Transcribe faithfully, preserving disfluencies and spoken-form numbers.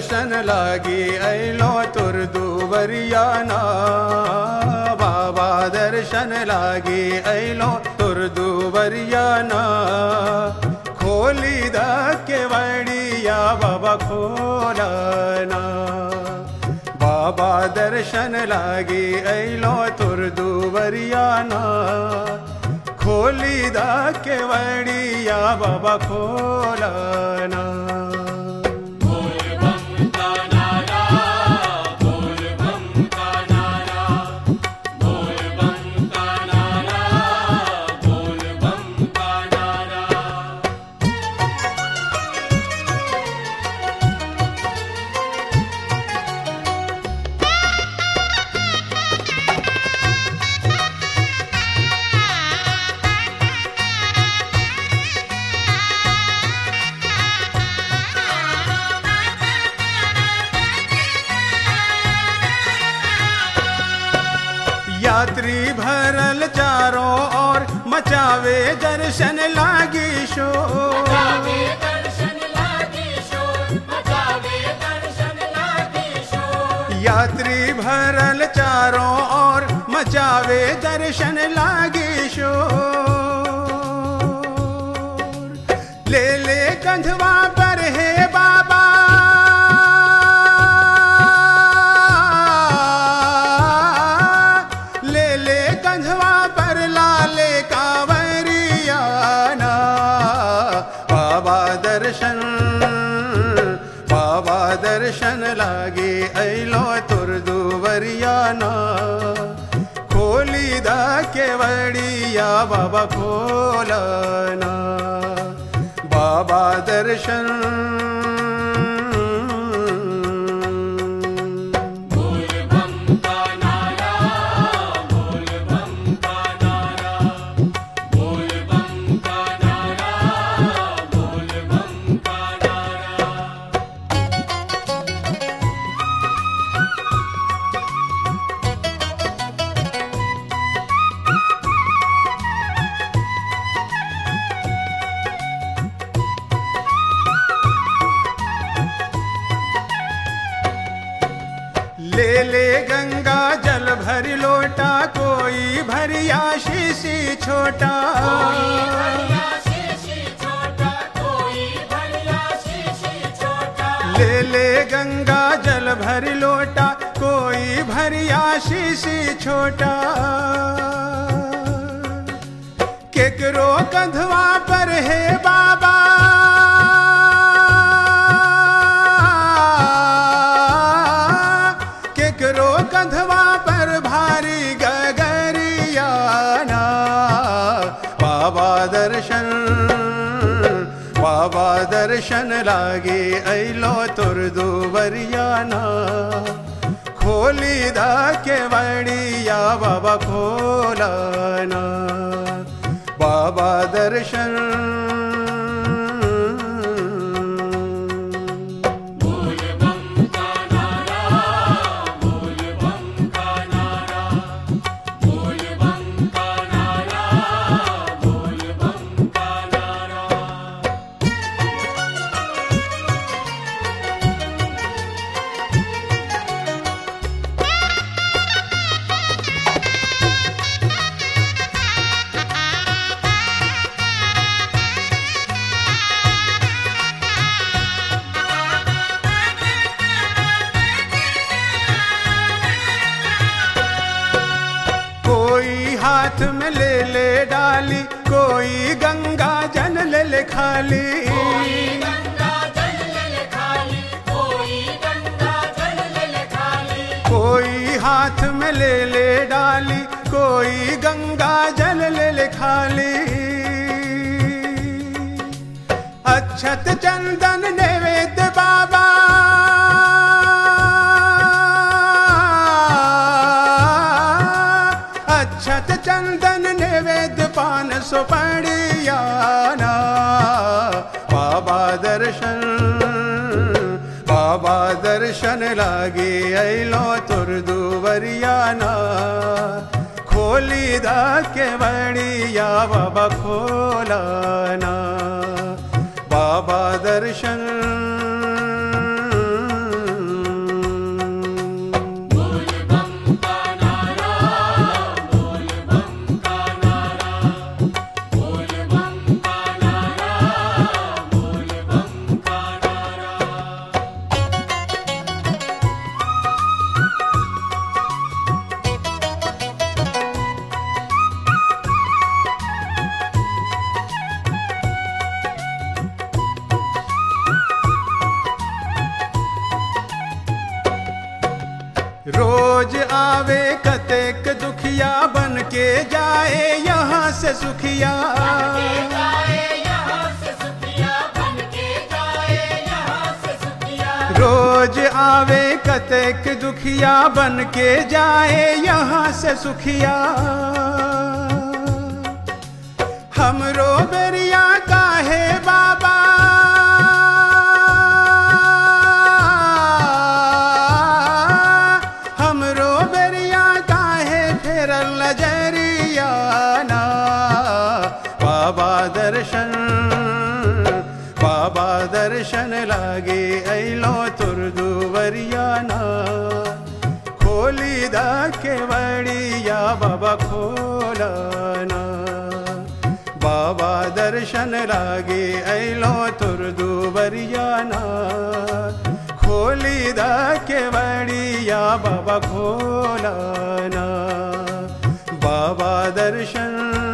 दर्शन लागी ऐलो तुर्दुवरियाना बाबा दर्शन लागी ऐलो तुर्दुवरियाना खोली दा केवड़िया बाबा खोलाना बाबा दर्शन लागी ऐलो तुर्दुवरियाना खोली दा केवड़िया बाबा खोलाना यात्री भरल चारों ओर मचावे दर्शन लागी शोर मचावे दर्शन लागी शोर मचावे दर्शन लागी शोर यात्री भरल चारों ओर मचावे दर्शन लागी शोर ले ले कंधवा पर है बाबा दर्शन बाबा दर्शन लागे ऐलो तुर्दुवरियाना खोली दा केवड़िया बाबा खोलाना बाबा दर्शन ले ले गंगा जल भरी लोटा कोई भरिया शीशी छोटा कोई भरिया शीशी छोटा कोई भरिया शीशी छोटा ले ले गंगा जल भरी लोटा कोई भरिया शीशी छोटा केकरो कंधवा पर है बाबा कंधवा पर भारी गगरियाना बाबा दर्शन बाबा दर्शन लागे ऐलो तुर्दुवरियाना खोली दा केवड़िया बाबा खोलाना बाबा दर्शन हाथ में ले ले डाली कोई गंगा जल ले ले खाली कोई गंगा जल ले ले खाली कोई गंगा जल ले ले खाली कोई हाथ में ले ले डाली कोई गंगा जल ले ले खाली अक्षत चंदन नैवेद्य बाबा अक्षत चंदन नैवेद्य पान सुपड़ियाना बाबा दर्शन बाबा दर्शन लागे ऐलो तुर्दुवरियाना खोली दा केवड़िया बाबा खोलाना बाबा दर्शन दुखिया बन के जाए यहाँ से सुखिया, रोज आवे कतेक दुखिया बन के जाए यहाँ से सुखिया। हमरो बेरिया काहे बाबा हमरो बेरिया काहे फेरल नजरिया ना, बाबा दर्शन बाबा दर्शन लागे ऐलो तुर दुवरिया ना, खोली दा केवड़िया बाबा खोलाना, बाबा दर्शन लागे ऐलो तुर दुवरिया ना, खोली दा केवड़िया बाबा खोलाना, बाबा दर्शन